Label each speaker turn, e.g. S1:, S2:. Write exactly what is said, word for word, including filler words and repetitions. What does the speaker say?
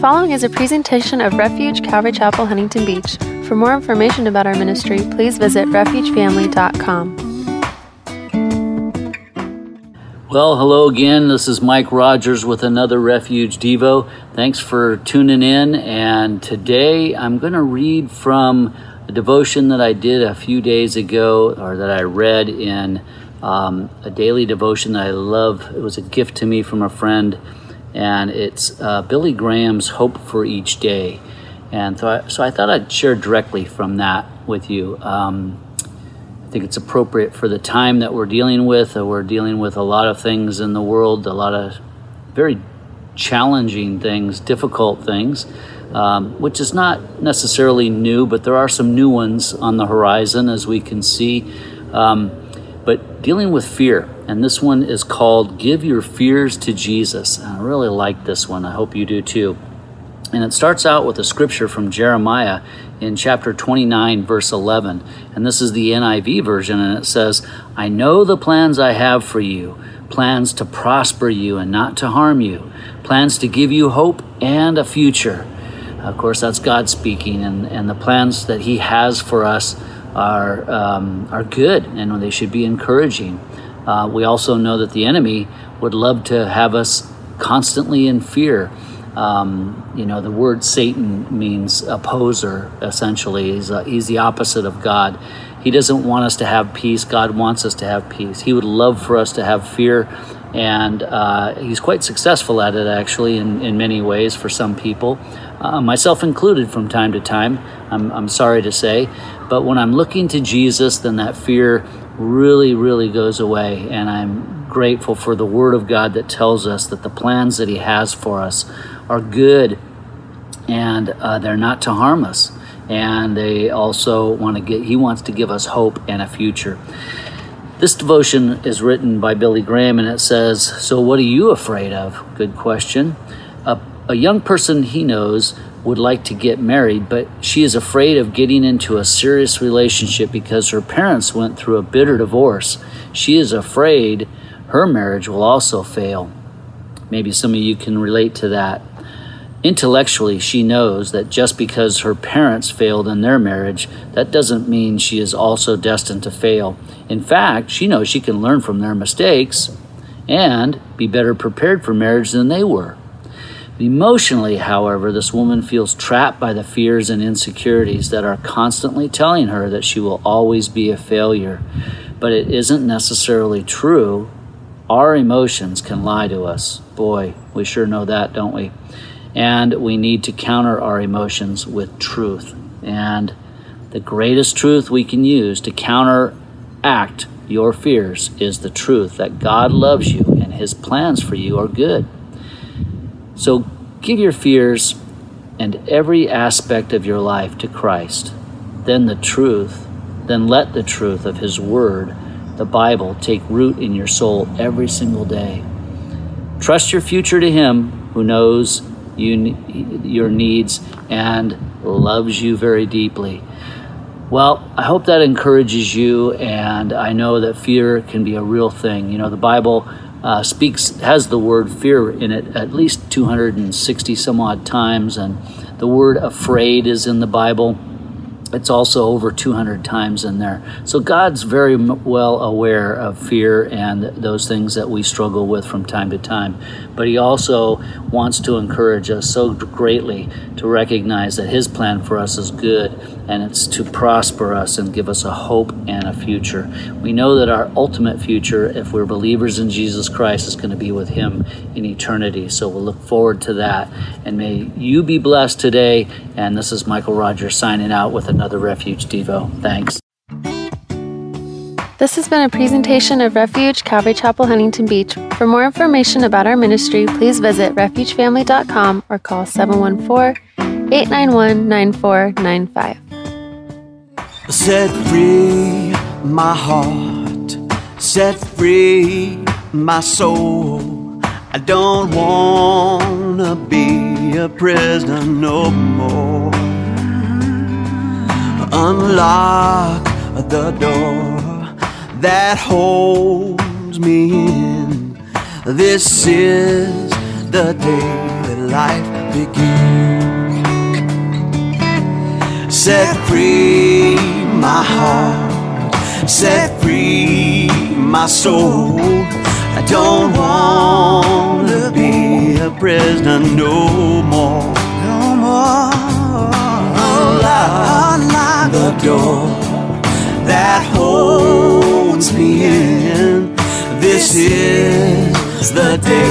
S1: following is a presentation of Refuge Calvary Chapel, Huntington Beach. For more information about our ministry, please visit refuge family dot com.
S2: Well, hello again. This is Mike Rogers with another Refuge Devo. Thanks for tuning in. And today I'm going to read from a devotion that I did a few days ago, or that I read in um, a daily devotion that I love. It was a gift to me from a friend. And it's uh, Billy Graham's Hope for Each Day. And so I, so I thought I'd share directly from that with you. Um, I think it's appropriate for the time that we're dealing with. Uh, we're dealing with a lot of things in the world, a lot of very challenging things, difficult things, um, which is not necessarily new, but there are some new ones on the horizon, as we can see. Um, but dealing with fear. And this one is called Give Your Fears to Jesus. And I really like this one. I hope you do too. And it starts out with a scripture from Jeremiah in chapter twenty-nine, verse eleven. And this is the N I V version, and it says, I know the plans I have for you, plans to prosper you and not to harm you, plans to give you hope and a future. Of course, that's God speaking, and, and the plans that he has for us are, um, are good, and they should be encouraging. Uh, we also know that the enemy would love to have us constantly in fear. Um, you know, the word Satan means opposer, essentially. He's, uh, he's the opposite of God. He doesn't want us to have peace. God wants us to have peace. He would love for us to have fear, and uh, he's quite successful at it, actually, in, in many ways for some people, uh, myself included from time to time, I'm, I'm sorry to say. But when I'm looking to Jesus, then that fear really, really goes away. And I'm grateful for the Word of God that tells us that the plans that he has for us are good, and uh, they're not to harm us. And they also want to get, he wants to give us hope and a future. This devotion is written by Billy Graham, and it says, so what are you afraid of? Good question. A, a young person he knows would like to get married, but she is afraid of getting into a serious relationship because her parents went through a bitter divorce. She is afraid her marriage will also fail. Maybe some of you can relate to that. Intellectually, she knows that just because her parents failed in their marriage, that doesn't mean she is also destined to fail. In fact, she knows she can learn from their mistakes and be better prepared for marriage than they were. Emotionally, however, this woman feels trapped by the fears and insecurities that are constantly telling her that she will always be a failure. But it isn't necessarily true. Our emotions can lie to us. Boy, we sure know that, don't we? And we need to counter our emotions with truth. And the greatest truth we can use to counteract your fears is the truth that God loves you and his plans for you are good. So give your fears and every aspect of your life to Christ. Then the truth, then let the truth of his word, the Bible, take root in your soul every single day. Trust your future to him who knows you, your needs and loves you very deeply. Well, I hope that encourages you, and I know that fear can be a real thing. You know, the Bible Uh, speaks, has the word fear in it at least two hundred sixty some odd times, and the word afraid is in the Bible. It's also over two hundred times in there. So God's very well aware of fear and those things that we struggle with from time to time. But he also wants to encourage us so greatly to recognize that his plan for us is good, and it's to prosper us and give us a hope and a future. We know that our ultimate future, if we're believers in Jesus Christ, is going to be with him in eternity. So we'll look forward to that. And may you be blessed today. And this is Michael Rogers signing out with another Refuge Devo. Thanks.
S1: This has been a presentation of Refuge Calvary Chapel, Huntington Beach. For more information about our ministry, please visit refuge family dot com or call seven one four, eight nine one, nine four nine five.
S3: Set free my heart, set free my soul. I don't wanna be a prisoner no more. Unlock the door that holds me in. This is the day that life begin. Set free my heart, set free my soul. I don't want to be a prisoner no more. No more. Unlock, unlock the door that holds me in. This is the day